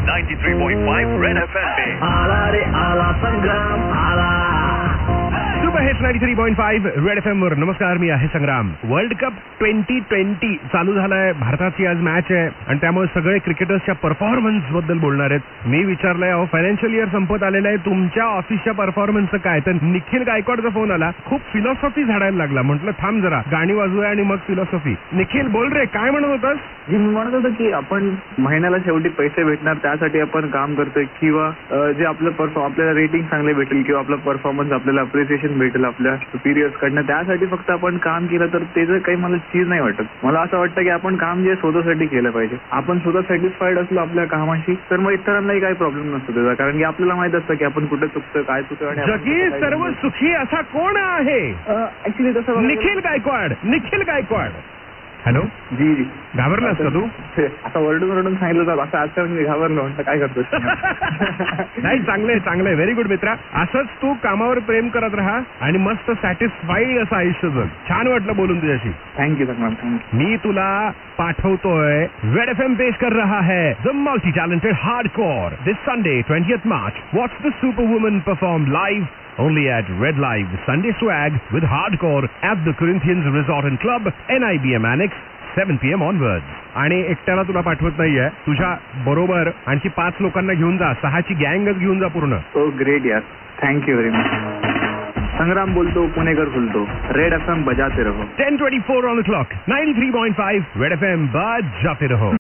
93.5 red FM पे आला रे आला संग्राम आला. सुपर हिट्स 93.5 रेड FM वर नमस्कार, मी आहे संग्राम. वर्ल्ड कप 2020 चालू झालाय. भारताची आज मॅच आहे आणि त्यामुळे सगळे क्रिकेटर्सच्या परफॉर्मन्स बद्दल बोलणार आहेत. मी विचारलंय फायनान्शियल इयर संपत आलेलं आहे, तुमच्या ऑफिसच्या परफॉर्मन्सचं काय? तर निखिल गायकवाडचा फोन आला. खूप फिलॉसॉफी झाडायला लागला. म्हटलं थांब जरा, गाणी वाजूया आणि मग फिलॉसॉफी. निखिल बोल रे, काय म्हणत होतास? मी म्हणत होतो की आपण महिन्याला शेवटी पैसे भेटणार त्यासाठी आपण काम करतोय, किंवा जे आपलं आपल्याला रेटिंग चांगले भेटेल किंवा आपला परफॉर्मन्स आपल्याला अप्रिसिएशन भेटेल आपल्या सुपिरियर्स कडनं, त्यासाठी फक्त आपण काम केलं तर त्याचं काही मला चीज नाही वाटत. मला असं वाटतं की आपण काम जे स्वतःसाठी केलं पाहिजे. आपण स्वतः सॅटिस्फाईड असलो आपल्या कामाशी तर मग इतरांनाही काही प्रॉब्लेम नसतो त्याचा, कारण की आपल्याला माहित असतं की आपण कुठे चुकतो, काय चुकतो. आणि जगी सर्व सुखी असा कोण आहे? ऍक्च्युली तसं निखिल गायकवाड. निखिल गायकवाड. हॅलो, जी जी. घाबरलास का तू? आता ओरडून सांगितलं तर असं आजकाल मी घाबरलो, म्हटलं काय करतो. नाही, चांगलंय चांगलंय, व्हेरी गुड मित्रा. असंच तू कामावर प्रेम करत राहा आणि मस्त सॅटिस्फाईड असं आयुष्य जग. छान वाटलं बोलून तुझ्याशी. Thank you sir, thank you. मी तुला पाठवतोय. रेड FM पेश कर रहा है the multi talented hardcore this Sunday 20th March. Watch the Superwoman perform live only at Red Live Sunday Swag with Hardcore at the Corinthians Resort and Club, NIBM Annex, 7 PM onwards. आणि एकट्याला तुला पाठवत नाहीये, तुझ्या बरोबर आणखी 5 लोकांना घेऊन जा. 6ची गँगच घेऊन जा पूर्ण. ओ ग्रेट यार, थँक्यू व्हेरी मच. संग्राम बोलतो, पुणेकर खुलतो. रेड FM बजाते रहो. 10:24 on the clock. 93.5 Red FM बजाते रहो.